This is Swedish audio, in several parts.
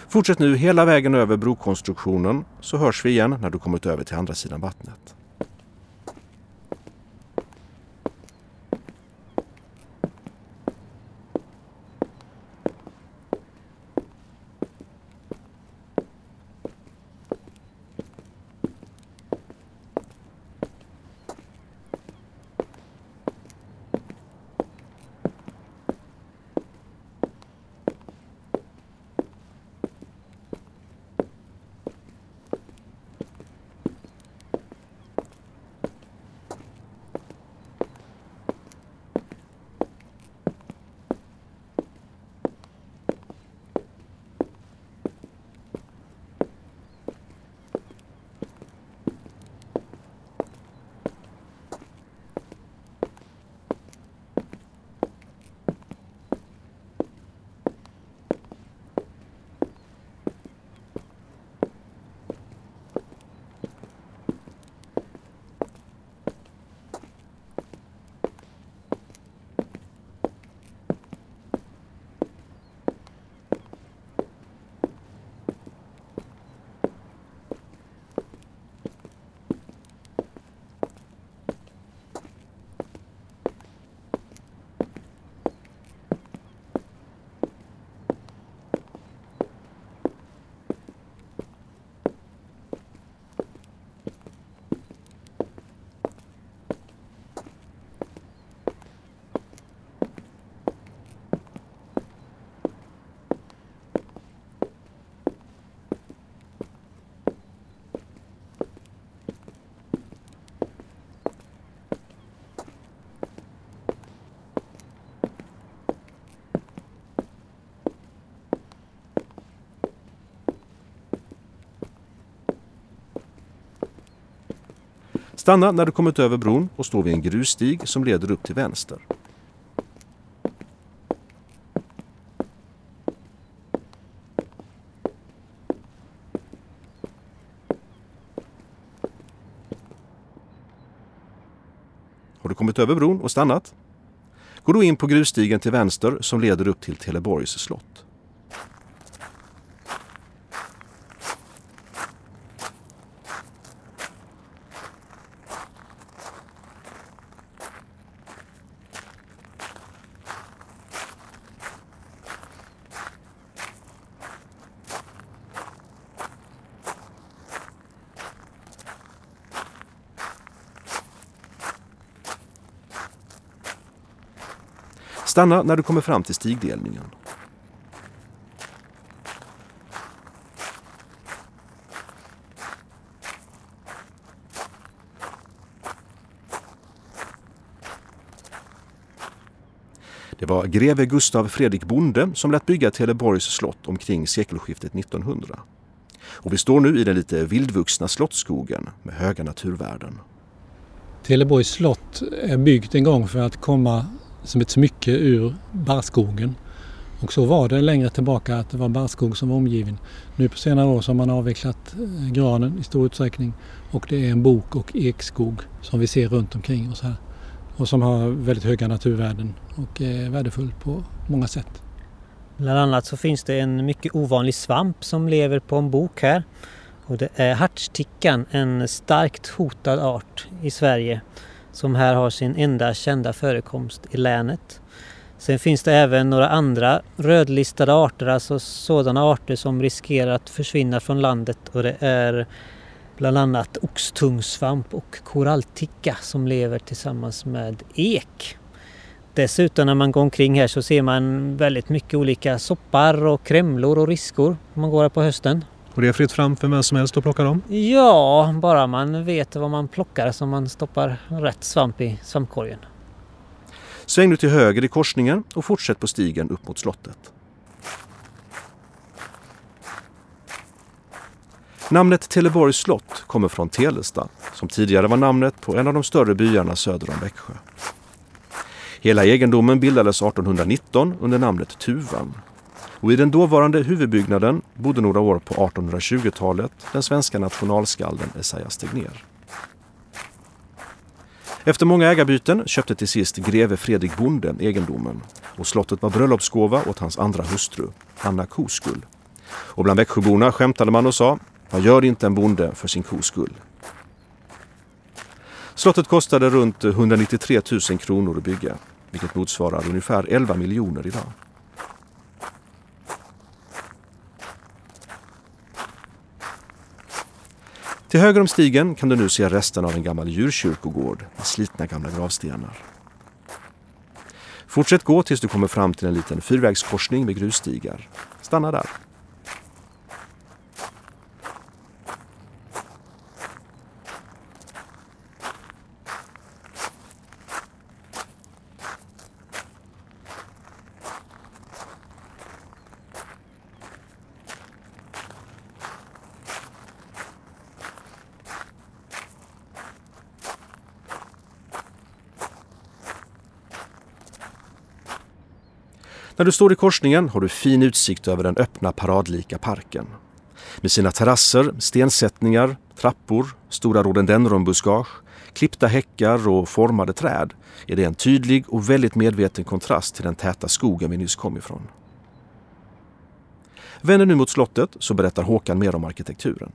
Fortsätt nu hela vägen över brokonstruktionen så hörs vi igen när du kommit över till andra sidan vattnet. Stanna när du kommit över bron och står vid en grusstig som leder upp till vänster. Har du kommit över bron och stannat? Gå då in på grusstigen till vänster som leder upp till Teleborgs slott. Stanna när du kommer fram till stigdelningen. Det var greve Gustav Fredrik Bonde som lät bygga Teleborgs slott omkring sekelskiftet 1900. Och vi står nu i den lite vildvuxna slottsskogen med höga naturvärden. Teleborgs slott är byggt en gång för att komma som ett smycke ur barrskogen. Och så var det längre tillbaka att det var barrskog som var omgiven. Nu på senare år så har man avvecklat granen i stor utsträckning och det är en bok- och ekskog som vi ser runt omkring oss här. Och som har väldigt höga naturvärden och är värdefull på många sätt. Bland annat så finns det en mycket ovanlig svamp som lever på en bok här. Och det är hartstickan, en starkt hotad art i Sverige som här har sin enda kända förekomst i länet. Sen finns det även några andra rödlistade arter, alltså sådana arter som riskerar att försvinna från landet. Och det är bland annat oxtungsvamp och korallticka som lever tillsammans med ek. Dessutom när man går omkring här så ser man väldigt mycket olika soppar och krämlor och riskor när man går här på hösten. Och det är fritt fram för vem som helst att plocka dem? Ja, bara man vet vad man plockar så man stoppar rätt svamp i svampkorgen. Sväng nu till höger i korsningen och fortsätt på stigen upp mot slottet. Namnet Teleborgs slott kommer från Telesta, som tidigare var namnet på en av de större byarna söder om Växjö. Hela egendomen bildades 1819 under namnet Tuvan. Och i den dåvarande huvudbyggnaden bodde några år på 1820-talet den svenska nationalskalden Esaias Tegnér. Efter många ägarbyten köpte till sist greve Fredrik Bonde egendomen och slottet var bröllopsgåva åt hans andra hustru, Anna Koskull, Och bland Växjöborna skämtade man och sa: vad gör inte en bonde för sin kos skull? Slottet kostade runt 193 000 kronor att bygga, vilket motsvarar ungefär 11 miljoner idag. Till höger om stigen kan du nu se resten av en gammal djurkyrkogård med slitna gamla gravstenar. Fortsätt gå tills du kommer fram till en liten fyrvägskorsning med grusstigar. Stanna där. När du står i korsningen har du fin utsikt över den öppna paradlika parken. Med sina terrasser, stensättningar, trappor, stora rhododendronbuskage, klippta häckar och formade träd är det en tydlig och väldigt medveten kontrast till den täta skogen vi nyss kom ifrån. Vänder nu mot slottet så berättar Håkan mer om arkitekturen.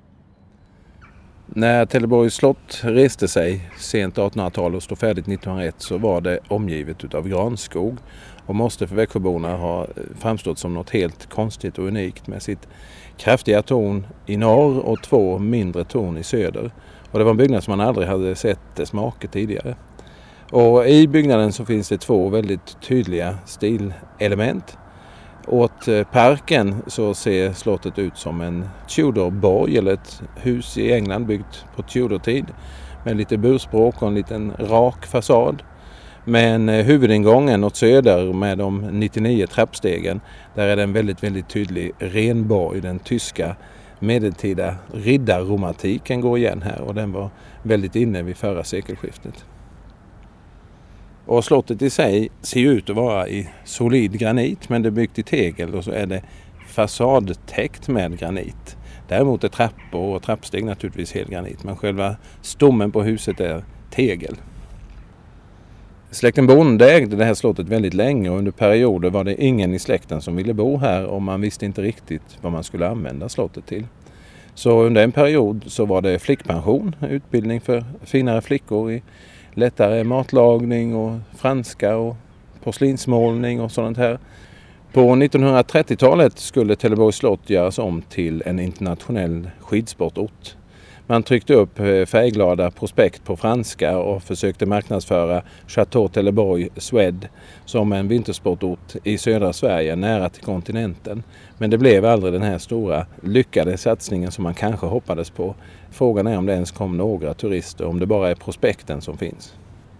När Trelleborgs slott reste sig sent 1800-tal och stod färdigt 1901 så var det omgivet av granskog och måste för Växjöborna ha framstått som något helt konstigt och unikt med sitt kraftiga torn i norr och 2 mindre torn i söder. Och det var en byggnad som man aldrig hade sett dess make tidigare. Och i byggnaden så finns det 2 väldigt tydliga stilelement. Åt parken så ser slottet ut som en Tudorborg eller ett hus i England byggt på Tudor-tid med lite burspråk och en liten rak fasad. Men huvudingången åt söder med de 99 trappstegen, där är det en väldigt, väldigt tydlig renborg. Den tyska medeltida riddarromantiken går igen här och den var väldigt inne vid förra sekelskiftet. Och slottet i sig ser ut att vara i solid granit, men det är byggt i tegel och så är det fasadtäckt med granit. Däremot är trappor och trappsteg naturligtvis helt granit, men själva stommen på huset är tegel. Släkten Bonde ägde det här slottet väldigt länge och under perioder var det ingen i släkten som ville bo här och man visste inte riktigt vad man skulle använda slottet till. Så under en period så var det flickpension, utbildning för finare flickor i lättare matlagning och franska och porslinsmålning och sånt här. På 1930-talet skulle Trelleborgs slott göras om till en internationell skidsportort. Man tryckte upp färgglada prospekt på franska och försökte marknadsföra Chateau Trelleborg Swed som en vintersportort i södra Sverige nära till kontinenten. Men det blev aldrig den här stora lyckade satsningen som man kanske hoppades på. Frågan är om det ens kom några turister, om det bara är prospekten som finns.